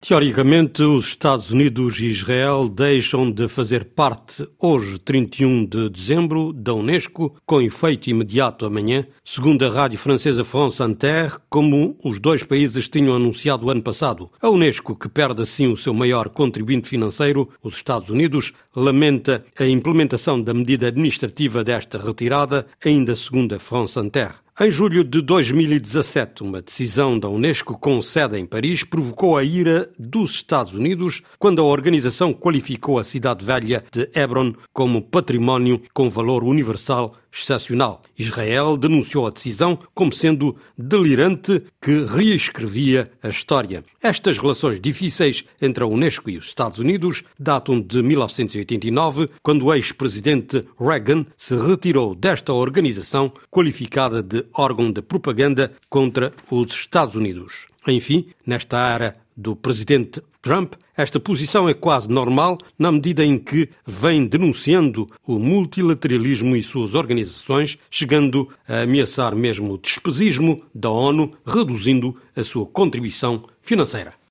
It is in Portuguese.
Teoricamente, os Estados Unidos e Israel deixam de fazer parte, hoje, 31 de dezembro, da Unesco, com efeito imediato amanhã, segundo a rádio francesa France Inter, como os dois países tinham anunciado ano passado. A Unesco, que perde assim o seu maior contribuinte financeiro, os Estados Unidos, lamenta a implementação da medida administrativa desta retirada, ainda segundo a France Inter. Em julho de 2017, uma decisão da Unesco com sede em Paris provocou a ira dos Estados Unidos quando a organização qualificou a cidade velha de Hebron como património com valor universal excepcional. Israel denunciou a decisão como sendo delirante que reescrevia a história. Estas relações difíceis entre a Unesco e os Estados Unidos datam de 1989, quando o ex-presidente Reagan se retirou desta organização qualificada de órgão de propaganda contra os Estados Unidos. Enfim, nesta era do presidente Trump, esta posição é quase normal na medida em que vem denunciando o multilateralismo e suas organizações, chegando a ameaçar mesmo o despesismo da ONU, reduzindo a sua contribuição financeira.